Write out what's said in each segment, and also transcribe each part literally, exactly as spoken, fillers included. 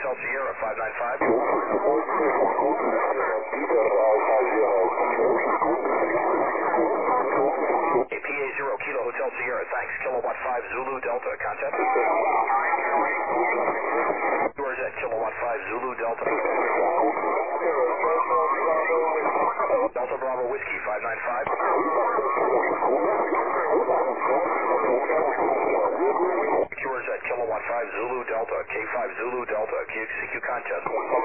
Hotel Sierra, five nine five. A P A zero, Kilo Hotel Sierra, thanks. Kilowatt five, Zulu Delta, contact. Yours at Kilowatt five, Zulu Delta. Delta Bravo Whiskey, five nine five. Yours at Kilowatt five, Zulu Delta, K five Zulu Delta, Q C Q contest.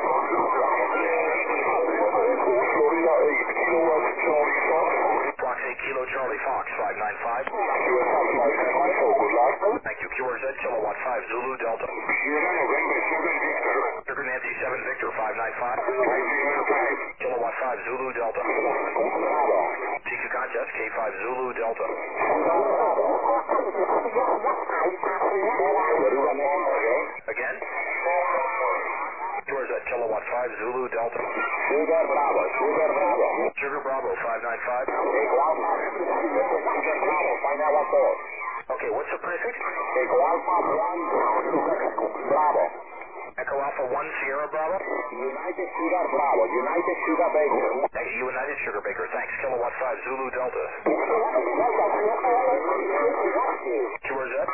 Fox eight Kilo Charlie Fox, five nine five. Thank you. Q R Z, Kilowatt five, Zulu Delta. Sugar Nancy seven Victor, five nine five. Kilowatt five, Zulu Delta. C Q contest, K five Zulu Delta. Again? Q R Z, Kilowatt five, Zulu Delta. Sugar Bravo, Sugar Bravo. Sugar Bravo, five nine five. Okay, what's the prefix? Echo Alpha one, Bravo. Echo Alpha one, Sierra Bravo. United Sugar Bravo, United Sugar Baker. Thank you, United Sugar Baker. Thanks, Kilowatt five, Zulu Delta. Q R Z?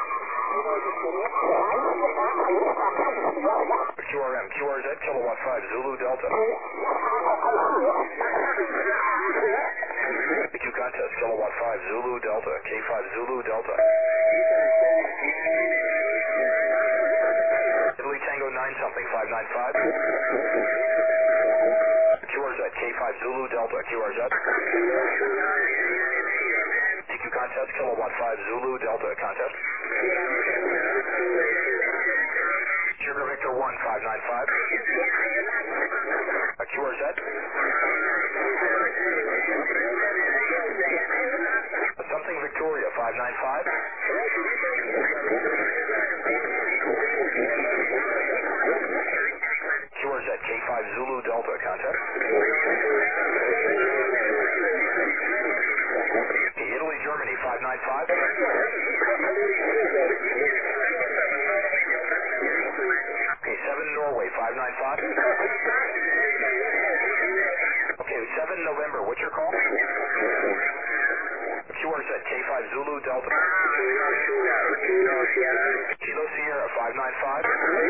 Q R M, Q R Z, Kilowatt five, Zulu Delta. Q contest, Kilowatt five, Zulu Delta, K five Zulu Delta. Italy Tango nine something, five nine five. Q R Z, K five Zulu Delta, Q R Z. T Q contest, Kilowatt five, Zulu Delta, contest. Sugar Victor one, five nine five. Uh, Q R Z. Something Victoria, five nine five. Q R Z, K five Zulu Delta, contact. Okay, Italy, Germany, five nine five. Okay, seven Norway, five nine five. Okay, seven November, what's your call? Q R Z, K five Zulu Delta. Kilo Sierra, five nine five.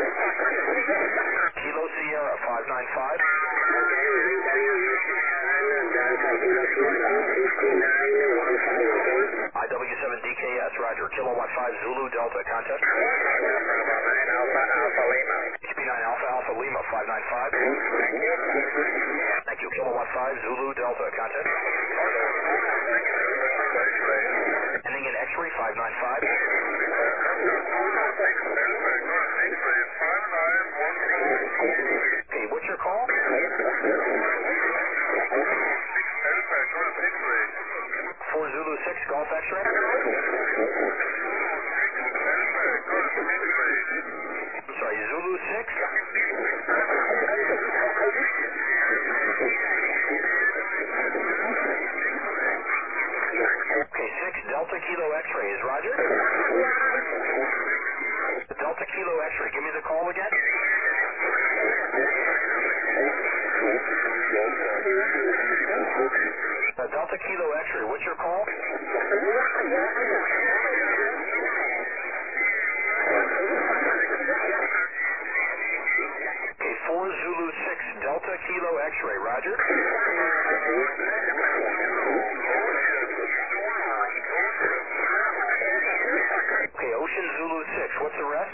Kilo Sierra, five nine five. I W seven D K S, roger. Kilowatt five, Zulu Delta, contact. H P nine Alpha Alpha Lima, five nine five. Thank you. Kilowatt five, Zulu Delta, contact. Ending in X-ray, five nine five. Okay, what's your call? four Zulu six, Golf X-ray. I'm sorry, Zulu six? Okay, six Delta Kilo X-ray is Roger. Delta Kilo X-ray, give me the call again. Uh, Delta Kilo X-ray, what's your call? Okay, four Zulu six, Delta Kilo X-ray, Roger. Okay, Ocean Zulu six, what's the rest?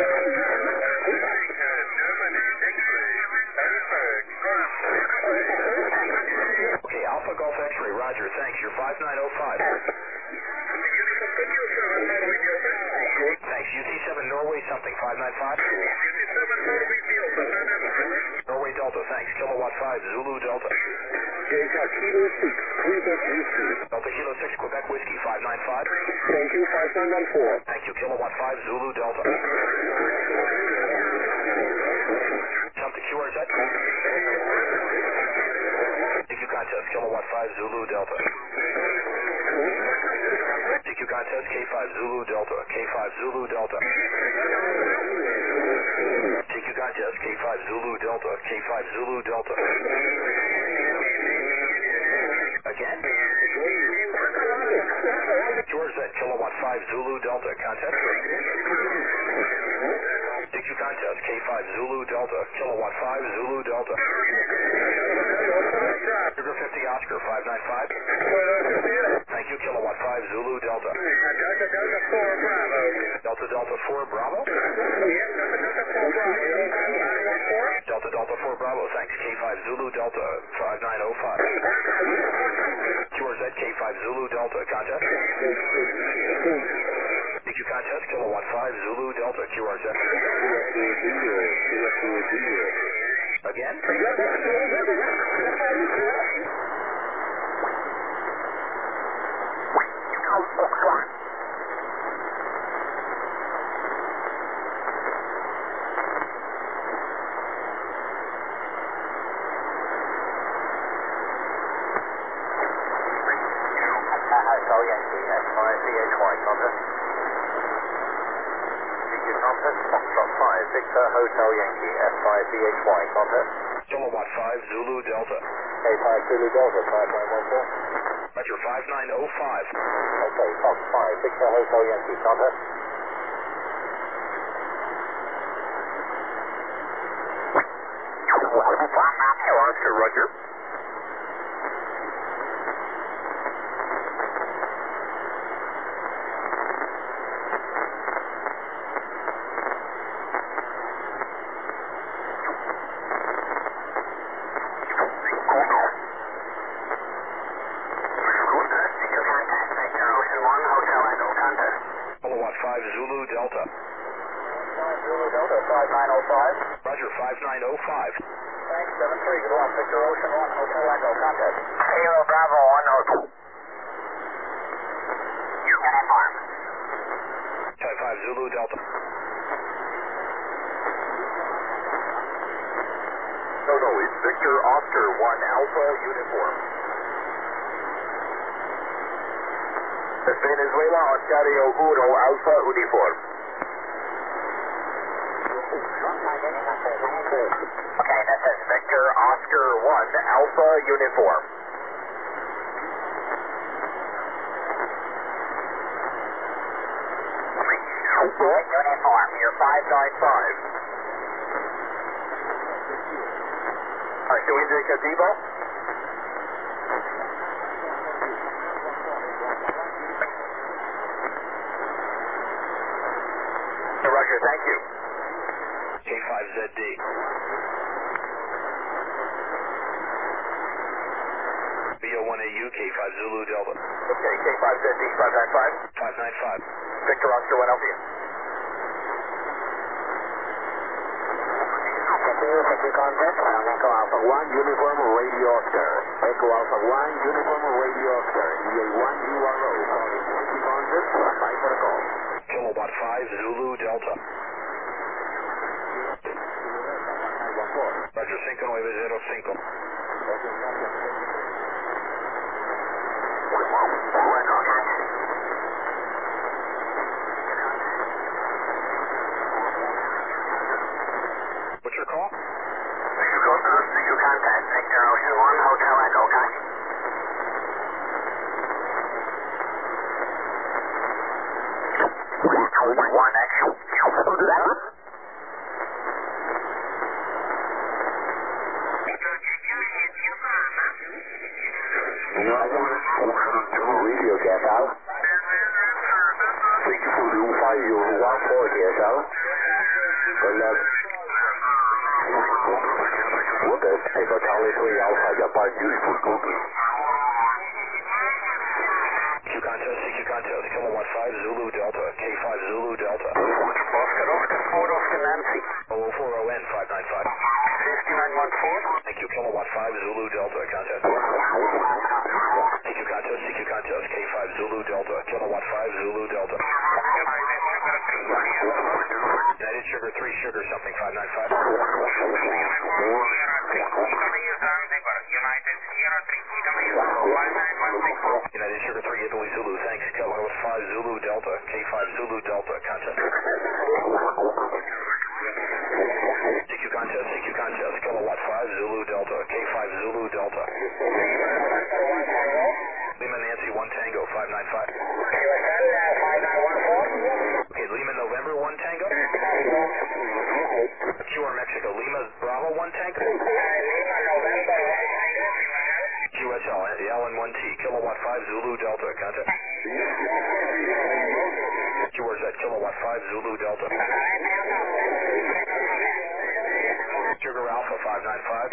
Okay, Alpha Golf X-ray, Roger, thanks. You're five nine oh five. Thanks. U T seven Norway something, five nine five. Norway Delta, thanks. Kilowatt five, Zulu Delta. Delta Kilo six, Quebec Whiskey. Delta Kilo six, Quebec Whiskey, five nine five. Thank you, five nine one four. Thank you. Kilowatt five, Zulu Delta. Jump to Q R Z. D Q contest, Kilowatt five, Zulu Delta. D Q contest, K K five Zulu Delta, K five Zulu Delta. T Q contest, K five Zulu Delta, K five Zulu Delta. Again? George Z, Kilowatt five Zulu Delta, contest. T Q contest, K five Zulu Delta, Kilowatt five Zulu Delta. Sugar fifty Oscar, five nine five. Thank you, Kilowatt five Zulu Delta. Delta Delta four Bravo. Delta Delta four Bravo. Yep, Delta Delta four Bravo. Delta Delta four Bravo, thanks. K five Zulu Delta, five nine oh five. Q R Z K five Zulu Delta, contest. D Q contest, Kilowatt five Zulu Delta, Q R Z. Again? Hotel Yankee, S five B H Y, contest. D Q contest, Foxtrot five, Victor Hotel Yankee, S five B H Y, contest. Kilowatt five Zulu Delta. K five Zulu Delta, five nine one four. Roger, five nine oh five. Okay, Fox five, Victor Hotel Yankee, contest. Oscar, Roger. Kilowatt five Zulu Delta. Zulu Delta, five nine oh five. Roger, five nine oh five. Thanks, seven three, good luck, Victor Ocean one, Hotel Echo, contest. Kilo Bravo one oh two. Uniform. Type five Zulu Delta. No, no, it's Victor Oscar one Alpha Uniform. Venezuela, Ontario uno Alpha Uniform. Okay, that says Victor Oscar one Alpha Uniform. Uniform, you're five nine five. Alright, do we take a Debo? Roger, thank you. K five Z D. B O one A U, K five Zulu Delta. Okay, K five Z D, five nine five. five nine five. Victor Oscar one Alpha. Echo contact, Echo Alpha one, Uniform Radio Oscar. Echo Alpha one, Uniform Radio Oscar. E A one U R O, calling City Contact, five for a call. Kilowatt five Zulu Delta. Roger, cinco nueve cero cinco. What's your call? You contact Victor Ocean one, Hotel Echo, copy. One action. Radio Cat out. six two five one four Cat out. Echo Charlie three Alpha, Japan, beautiful cookie. Q contest, C Q contest, Kilowatt five Zulu Delta, K five Zulu Delta. Oscar, Oscar, four, Oscar, Nancy. zero zero four O N five nine five. fifty-nine one four. Thank you, Kilowatt five Zulu Delta, contest. C Q contest, C Q contest, K five Zulu Delta, Kilowatt five Zulu Delta. United Sugar three Sugar something five nine five. United Sugar three Italy Zulu, thanks, Kilowatt five Zulu Delta. Delta, contact. C Q contest, C Q contest, Kilowatt five, Zulu Delta, K five Zulu Delta. Lima Nancy one Tango, five nine five. Okay, Lima November one Tango. Q R Mexico, Lima Bravo one Tango. Q S L, L N one T, Kilowatt five, Zulu Delta, contact. Q R Z, Kilowatt five, Zulu Delta. Sugar Alpha five nine five.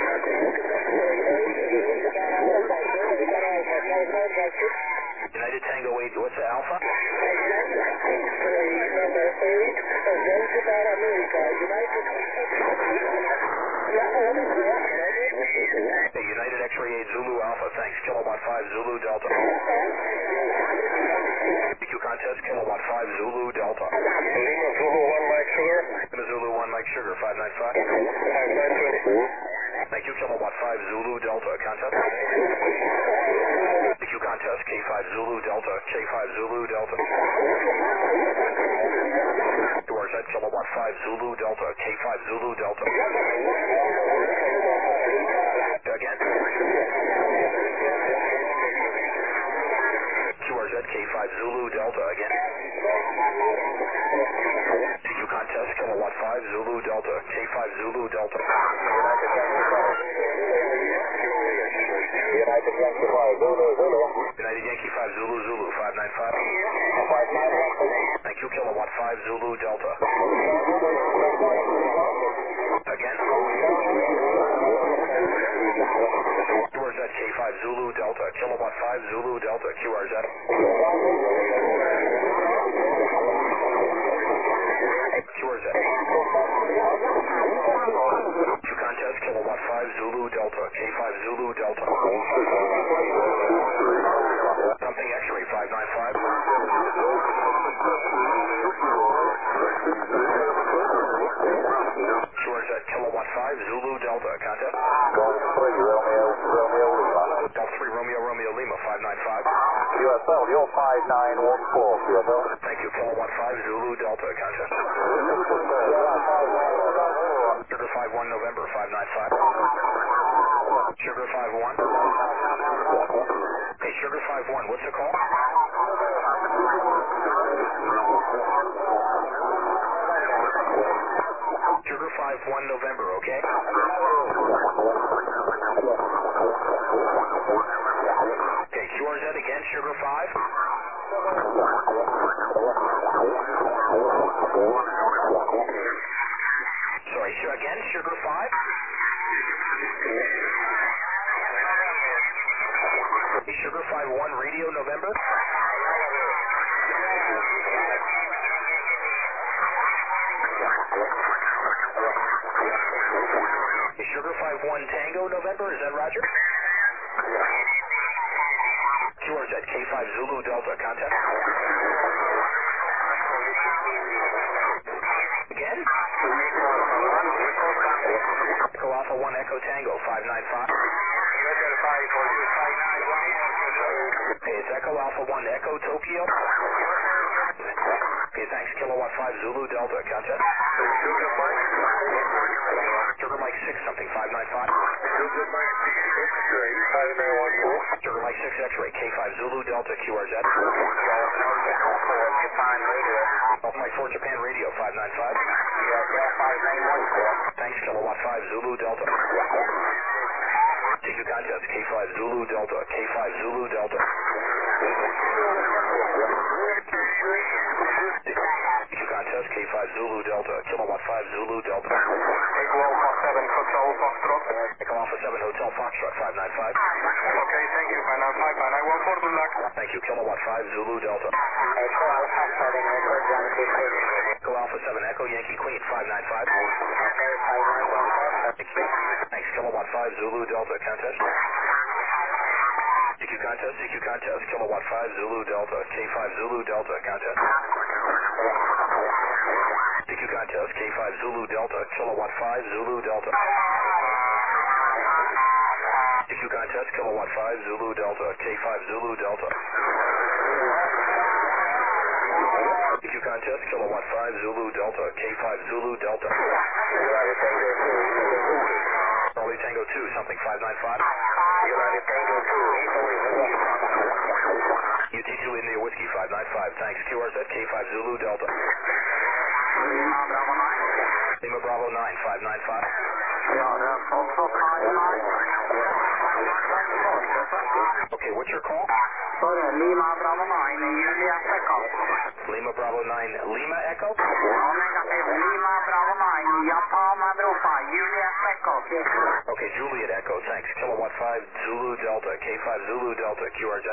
United Tango eight, what's the Alpha? Hey, United X-Ray eight, Zulu Alpha, thanks, Kilowatt five, Zulu Delta. P Q contest, Kilowatt five, Zulu Delta. Lima Zulu one Mike Sugar. Lima Zulu one Mike Sugar, five nine five. five nine two. Thank you, Kilowatt five, Zulu Delta, contest. P Q contest, K five Zulu Delta, K five Zulu Delta. Q R Z, Kilowatt five, Zulu Delta, K five Zulu Delta. Again. Q R Z, K five Zulu Delta, again. P Q contest, Kilowatt five, Zulu Delta, K five Zulu Delta. United Yankee five Zulu Zulu. United Yankee five Zulu Zulu, five nine five. five nine one. Thank you, Kilowatt five, Zulu Delta. Again. Q R Z, K five Zulu Delta, Kilowatt five, Zulu Delta, Q R Z. Q R Z. Q contest, Kilowatt five, Zulu Delta, K five Zulu Delta. Something X-ray, five nine five. Q R Z, Kilowatt five, Zulu Delta, contest. Golf three Romeo Romeo Lima. Golf three Romeo Romeo Lima, five nine five. Q S L, you're five nine one four, Q S L. Thank you, Kilowatt five, Zulu Delta, contest. Sugar five one November, five nine five. Sugar five one. Okay, Sugar five one, what's the call? Sugar five one November, okay? Okay, Q R Z again, Sugar five. Sorry, so again, Sugar five. Sugar five one Radio November. Sugar five one Tango November, is that Roger? Q R Z, K five Zulu Delta, contact. Again? Echo Alpha one Echo Tango, five nine five. Okay, it's Echo Alpha one Echo Tokyo. Okay, thanks, Kilowatt five Zulu Delta, contact. Sugar Mike six something, five nine five. Sugar Mike six X-ray, K five Zulu Delta, Q R Z. Golf Mike four Japan Radio, five nine five. Thanks, Kilowatt five Zulu Delta. T Q contest, K five Zulu Delta, K five Zulu Delta. T Q contest, K five Zulu Delta, Kilowatt five Zulu Delta. Echo Alpha seven Hotel Foxtrot. Echo Alpha seven Hotel Foxtrot, five nine five. Okay, thank you, five nine five, five nine one four, good luck. Thank you, Kilowatt five Zulu Delta. Echo Alpha seven Echo Yankee Queen. Echo Alpha seven Echo Yankee Queen, five nine five. Okay, five nine one four. Thanks, Kilowatt five Zulu Delta, contest. C Q contest, C Q contest, Kilowatt five Zulu Delta, K five Zulu Delta, contest. C Q contest, K five Zulu Delta, Kilowatt five Zulu Delta. C Q contest, Kilowatt five Zulu Delta, K five Zulu Delta. C Q Q contest, kilowatt five Zulu Delta, K five Zulu Delta. Charlie Tango two, something five nine five. United Tango two, U T two India Whiskey five nine five, thanks. Q R Z K five Zulu Delta. Lima Bravo nine. Lima Bravo nine, five nine five. Okay, what's your call? Lima Bravo nine, Julia Echo. Lima Bravo nine, Lima Echo? No, negative, Lima Bravo nine, Yapa Madro five, Julia Echo. Okay, Juliet Echo, thanks. Kilowatt five Zulu Delta, K five Zulu Delta, Q R Z.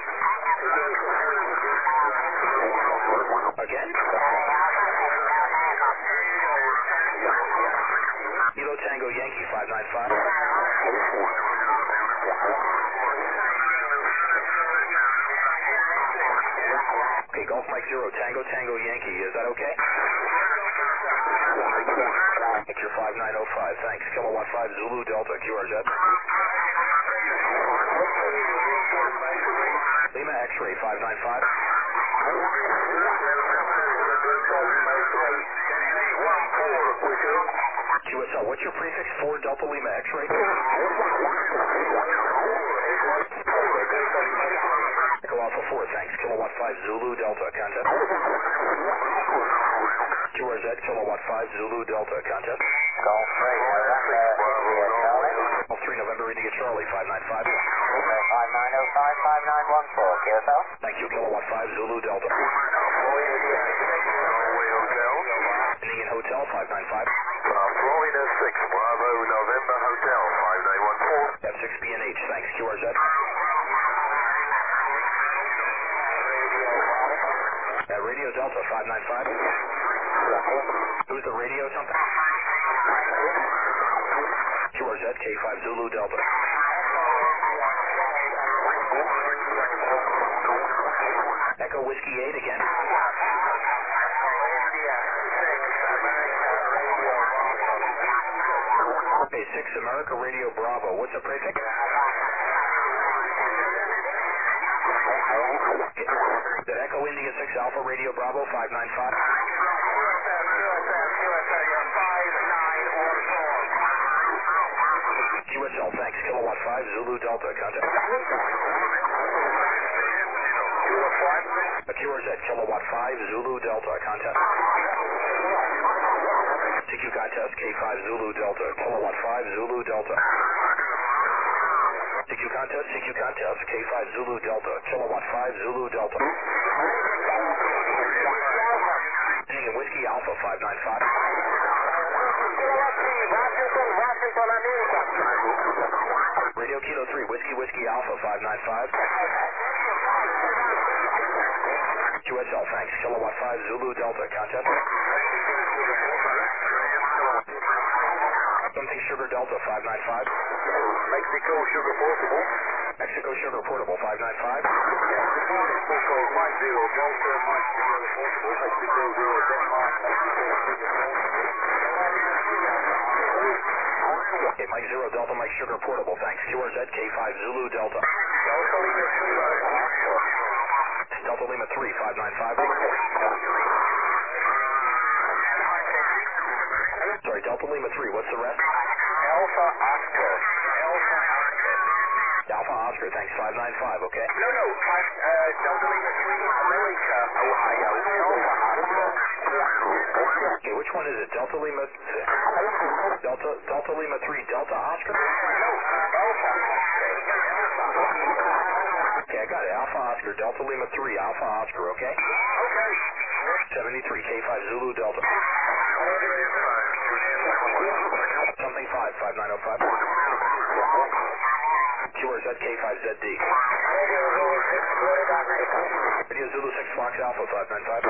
Again? Kilo Tango Yankee five nine five. Okay, Golf Mike Zero, Tango Tango Yankee, is that okay? Picture five nine oh five, thanks. Kilowatt five Zulu Delta, Q R Z. Lima X-Ray five nine five. Q S L, what's your prefix for Delta Lima X-Ray? Echo Alpha four, thanks. Kilowatt five Zulu Delta, contest. Q R Z, Kilowatt five Zulu Delta, contest. Golf three, Golf three November India Charlie five nine five. five nine oh five, five nine one four, Q S L. Thank you, Kilowatt five Zulu Delta. Ending in Hotel five nine five. Florida six, Bravo, November Hotel, five nine one four. F six B N H, thanks. Q R Z. Uh, Radio Delta five nine five. Who's the radio something? Q R Z K five Zulu Delta. Echo Whiskey eight again. Okay, six America Radio Bravo. What's the prefix? The Echo India six Alpha Radio Bravo five nine five. Q S L, thanks. Kilowatt five Zulu Delta, contact. Q R Z, Kilowatt five Zulu Delta, contact. T Q contest, K five Zulu Delta, Kilowatt five Zulu Delta. T Q contest, T Q contest, K five Zulu Delta, Kilowatt five Zulu Delta. Ending in Whiskey Alpha five nine five. Radio Kilo three, Whiskey Whiskey Alpha five nine five. Q S L, thanks. Kilowatt five Zulu Delta, contest. Something Sugar Delta five nine five. Mexico Sugar Portable. Mexico Sugar Portable five nine five. Mexico Mike Zero Delta, Mike Sugar Portable, Mexico Zero Denmark, Okay, Mike Zero Delta, Mike Sugar Portable, thanks. Q R Z K five Zulu Delta. Delta Lima three five nine five. Sorry, Delta Lima three, what's the rest? Alpha Oscar. Alpha Oscar. Alpha Oscar, thanks, five nine five, okay? No, no, five, uh, Delta Lima three, America, Ohio, Alpha Oscar. Okay, which one is it? Delta Lima... Delta, Delta Lima three, Delta Oscar? No, Alpha Oscar. Okay, I got it. Alpha Oscar, Delta Lima three, Alpha Oscar, okay? Okay. seventy-three, K five Zulu Delta. Something five, five nine oh five. Q R Z K five Z D. Radio Zulu six Fox Alpha five nine five.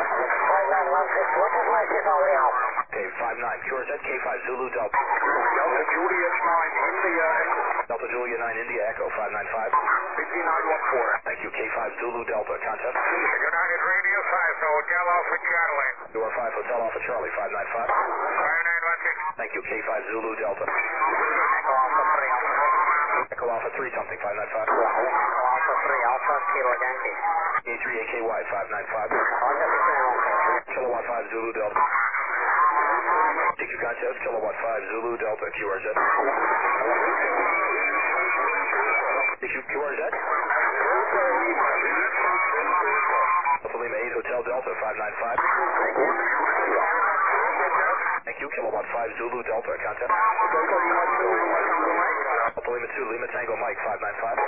Okay, five nine. Q R Z K five Zulu Delta. Delta Juliet nine, India, Delta Julia nine India Echo five nine five. fifty-nine one four. Thank you, K five Zulu Delta. Contest. United Radio five, Hotel Alpha Charlie. U R five Hotel Alpha Charlie five nine five. five nine one six. Thank you, K five Zulu Delta. Echo Alpha three, Alpha. Echo Alpha three something five nine five. Echo Alpha three, Alpha Kilo Yankee. A three A K Y five nine five. Kilowatt five Zulu Delta. T Q contest, Kilowatt five Zulu Delta, Q R Z. T Q, Q R Z. Alpha Lima eight Hotel Delta, five nine five. Thank you, Kilowatt five Zulu Delta, contact. Alpha Lima two, Lima Tango Mike, five nine five.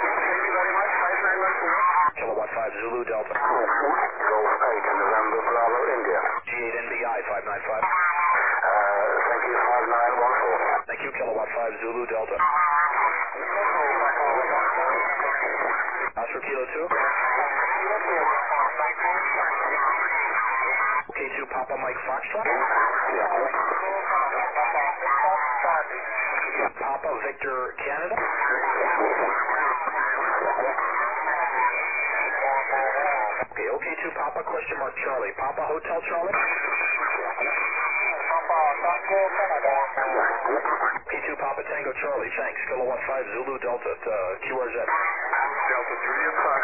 Kilowatt five Zulu Delta. Golf eight, November Bravo, India. G eight N B I, five nine five. Uh, thank you, five nine one four. Thank you, Kilowatt five Zulu Delta. Oscar Kilo two. K two Papa Mike Foxtrot. Papa Victor Canada. Okay, OK two Papa question mark Charlie. Papa Hotel Charlie. K two Papa Tango Charlie. Thanks. Kilowatt five Zulu Delta uh, Q R Z. Delta Juliet five.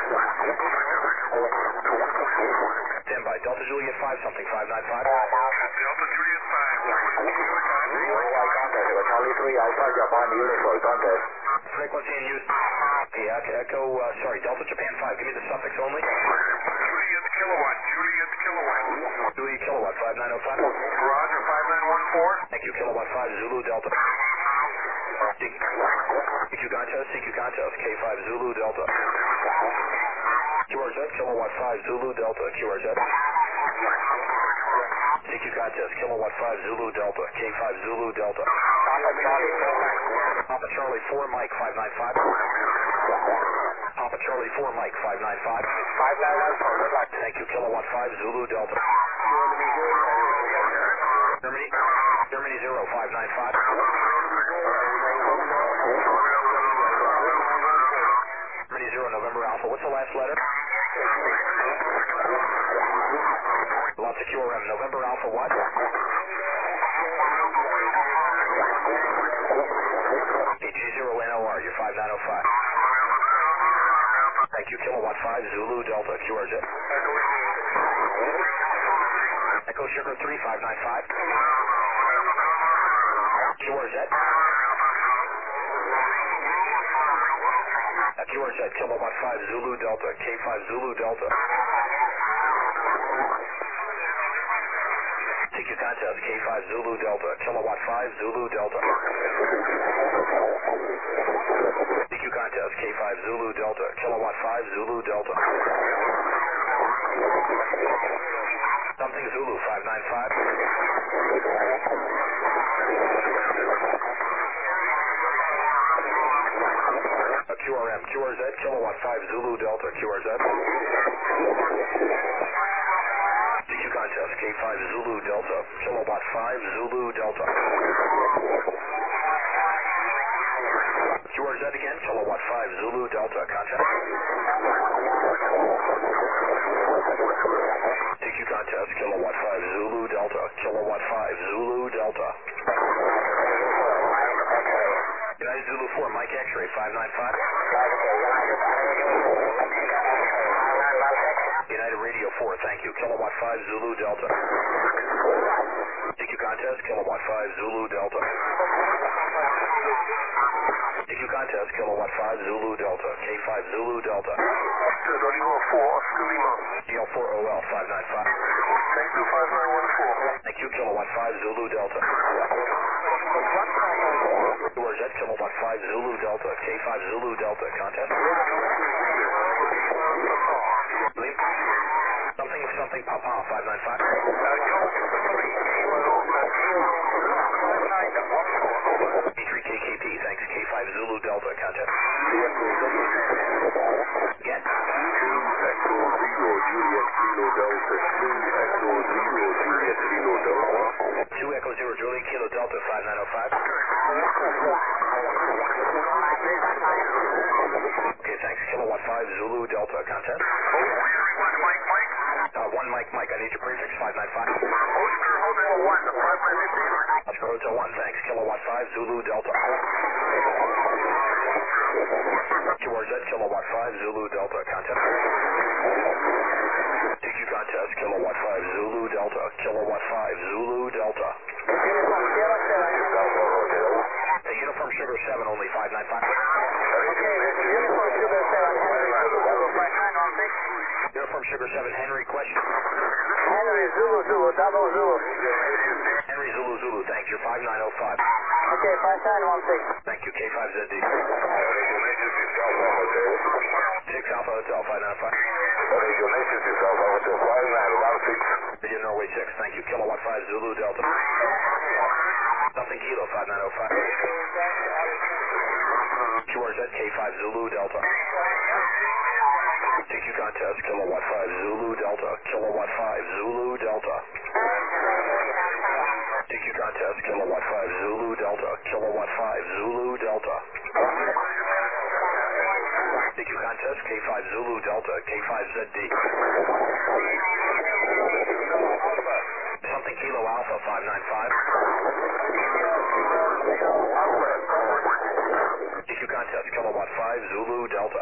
Stand by. Delta Juliet five something five nine five. Delta Juliet five. Charlie three Alpha Japan Uniform contest. Frequency in use. Okay, Echo, uh, sorry, Delta Japan five. Give me the suffix only. Juliet kilowatt. Juliet kilowatt. Juliet kilowatt five nine oh five. Roger, five nine one four. Thank you, Kilowatt five Zulu Delta. C Q contest, C Q contest, K five Zulu Delta. Q R Z, Kilowatt five Zulu Delta, Q R Z. C Q contest, Kilowatt five Zulu Delta, K five Zulu Delta. Papa Charlie four Mike five nine five. Papa Charlie four Mike five nine five. Thank you, Kilowatt five Zulu Delta. Germany, Germany zero five nine five. Germany zero November Alpha. What's the last letter? Lots of Q R M. November Alpha what? G zero N O R. You're five nine oh five. Thank you, Kilowatt five Zulu Delta Q R Z. Echo Sugar three five nine five. Q R Z. Uh, Q R Z, Kilowatt five Zulu Delta, K five Zulu Delta. T Q contest, K five Zulu Delta, Kilowatt five Zulu Delta. T Q contest, K five Zulu Delta, Kilowatt five Zulu Delta. Something Zulu five nine five. Q R M, Q R Z, Kilowatt five Zulu Delta, Q R Z. D Q contest, K five Zulu Delta, Kilowatt five Zulu Delta. Q R Z again, Kilowatt five Zulu Delta, contact. D Q contest, Kilowatt five Zulu Delta, Kilowatt five Zulu Delta. United Zulu four, Mike X-ray five nine five. United Radio four, thank you. Kilowatt five Zulu Delta. D Q contest, Kilowatt five Zulu Delta. D Q contest, Kilowatt five Zulu Delta, K five Zulu Delta. G L four O L five nine five. Thank you, five nine one four. Thank you, Kilowatt five Zulu Delta. Q R Z, Kilowatt five Zulu Delta, K five Zulu Delta, contest. Something of something, Papa, five nine five. B three K K P, thanks, K five Zulu Delta, contest. Again. Echo zero, Juliet Kilo Delta, two Echo zero, Juliet Kilo Delta. two Echo zero, Juliet Kilo Delta, five nine oh five. Okay, thanks, Kilowatt five Zulu Delta, contest. Mike, Mike. Uh, one Mike, Mike, I need your prefix, five nine five. Oscar Hotel one, five nine fifteen. Oscar Hotel one, thanks, Kilowatt five Zulu Delta. Q R Z, Kilowatt five Zulu Delta, contest. T Q Thank you, contest, kilowatt five, Zulu Delta, kilowatt five, Zulu Delta. The Uniform Sugar seven, only five nine five. Okay, this is Uniform Sugar seven, Henry, Zulu, five nine one six. Uniform Sugar seven, Henry, question. Henry, Zulu, Zulu, double Zulu. Henry, Zulu, Zulu, thank you, five nine oh five. Okay, five nine one six. Thank you, K five Z D. six Alpha Hotel, five nine five. Video Norway six, thank you, kilowatt five, Zulu Delta. Nothing Kilo, five nine oh five. Q R Z K five, Zulu Delta. T Q contest, kilowatt five, Zulu Delta, kilowatt five, Zulu Delta. T Q contest, kilowatt five, Zulu Delta, kilowatt five, Zulu Delta. T Q contest, K five, Zulu Delta, K five Z D. Something Kilo Alpha, five nine five. T Q contest, kilowatt five, Zulu Delta.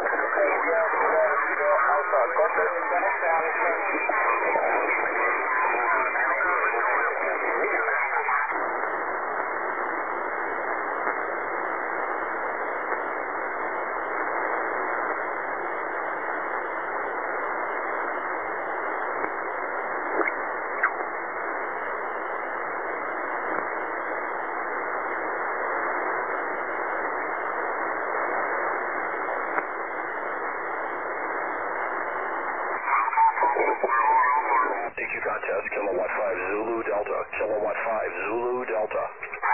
T Q contest, kilowatt five, Zulu Delta, kilowatt five, Zulu Delta.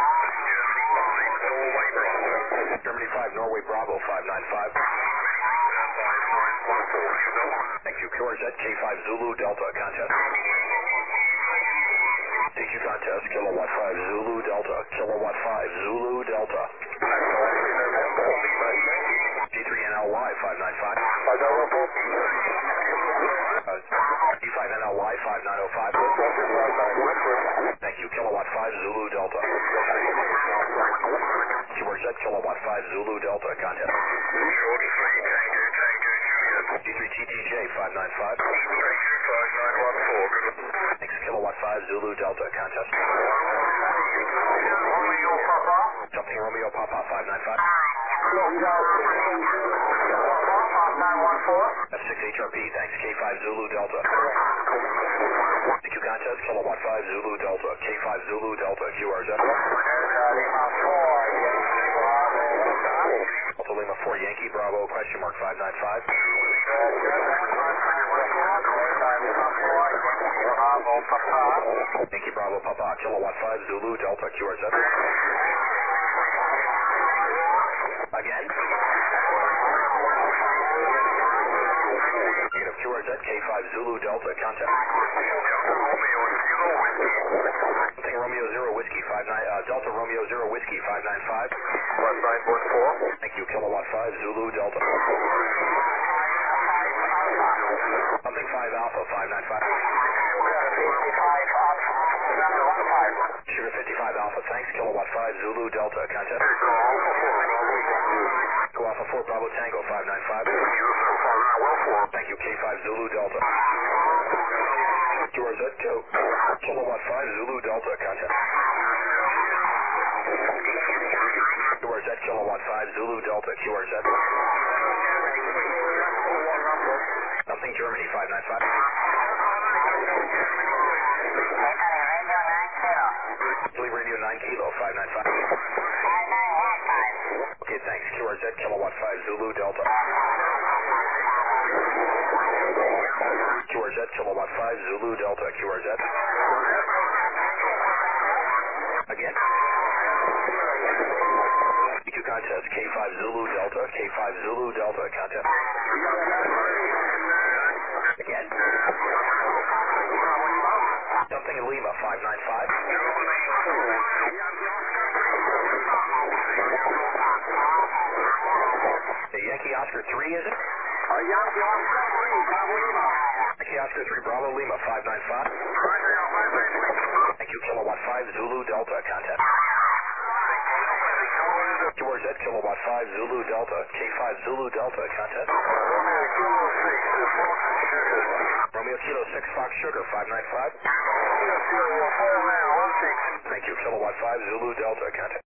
Germany five, Norway Bravo, five nine five. Thank you, Q R Z K five, Zulu Delta, contest. T Q contest, kilowatt five, Zulu Delta, kilowatt five, Zulu Delta. G three N L Y, five nine five. G five N L Y, five nine oh five. Thank you, kilowatt five, Zulu Delta. Q R Z, kilowatt five, Zulu Delta, contest. G three T T J, five nine five. Thanks, kilowatt five, Zulu Delta, contest. Something Romeo Papa, five nine five. F six H R P, thanks, K five, Zulu Delta. T Q contest, kilowatt five, Zulu Delta, K five, Zulu Delta, Q R Z. Delta Lima four, Yankee Bravo, question mark five nine five. Yankee Bravo Papa, kilowatt five, Zulu Delta, Q R Z. Again. Negative Q R Z, K five, Zulu Delta, contact. Something Romeo zero Whiskey, five nine, uh, Delta Romeo zero Whiskey, five nine five. nine one four. Thank you, kilowatt five, Zulu Delta. Something five Alpha, five nine five. Sugar fifty-five Alpha, thanks, kilowatt five, Zulu Delta, contact. Go Alpha four Bravo Tango, five nine five. Thank you, K five, Zulu Delta. Q R Z two, kilowatt five, Zulu Delta, contact. Q R Z, kilowatt five, Zulu Delta, Q R Z. Something Germany, five nine five. Italy Radio nine Kilo, five nine five. Okay, thanks, Q R Z, kilowatt five, Zulu Delta. Q R Z, kilowatt five, Zulu Delta, Q R Z. Again. T Q contest, K five, Zulu Delta, K five, Zulu Delta, contest. Again. Something in Lima, five nine five. The Yankee Oscar three, is it? Uh, Yankee Oscar three, Bravo Lima. Yankee Oscar three, Bravo Lima, five nine five. Thank you, kilowatt five, Zulu Delta, contact. Q R Z, kilowatt five, Zulu Delta, K five, Zulu Delta, contact. Roger. Romeo Kilo six Fox Sugar five nine five. Kilo Kilo four nine one six. Thank you. Kilowatt five Zulu Delta. Contact.